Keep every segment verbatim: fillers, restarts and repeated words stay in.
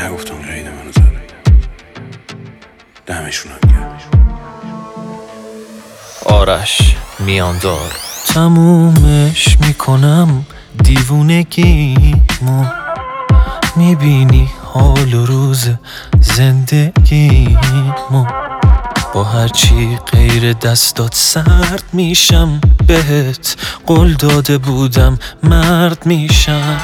نگفتم قید منو زد، دمشون هم گرد. آرش میاندار. تمومش میکنم دیوونگیمو، میبینی حال و روز زندگیمو، با هرچی غیر دستات سرد میشم، بهت قول داده بودم مرد میشم.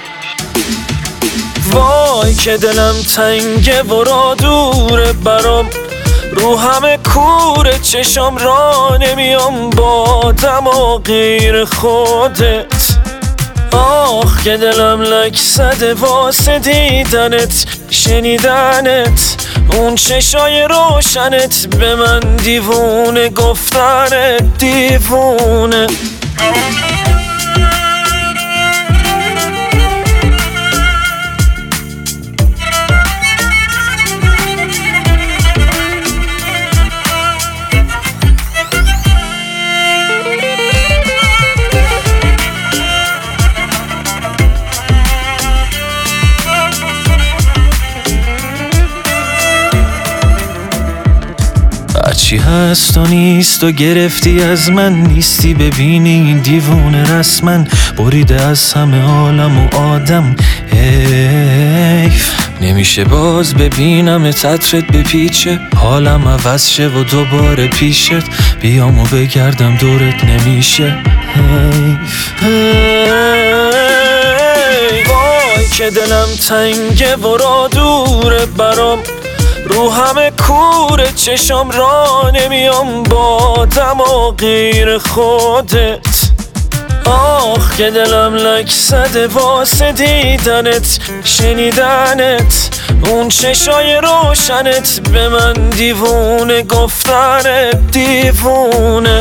وای که دلم تنگه و را دوره برام، رو همه کوره چشام را نمیام با دم و غیر خودت. آخ که دلم لک زده واسه دیدنت، شنیدنت، اون چشای روشنت، به من دیوونه گفتنت، دیوونه. چی هست و نیست و گرفتی از من، نیستی ببینی این دیوونه رسمن، بریده از همه عالم و آدم. حیف نمیشه باز ببینم تترت بپیچه، حالم عوض شه و دوباره پیشت بیام و بگردم دورت نمیشه. حیف وای که دلم تنگه و را دوره برام، رو همه کوره چشام را نمیام با دم و غیر خودت. آخ که دلم لک زده واسه دیدنت، شنیدنت، اون چشای روشنت، به من دیوونه گفتنت، دیوونه.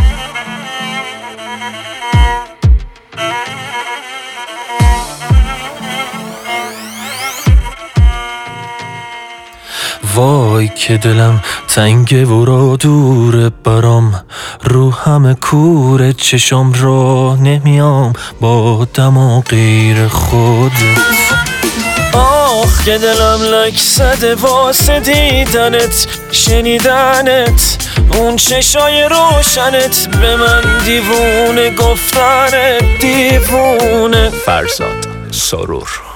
وای که دلم تنگه و را دوره برام، رو همه کوره چشام را نمیام با دم و غیر خودت. آخ که دلم لک زده واسه دیدنت، شنیدنت، اون چشای روشنت، به من دیوونه گفتنت، دیوونه. فرزاد سرور.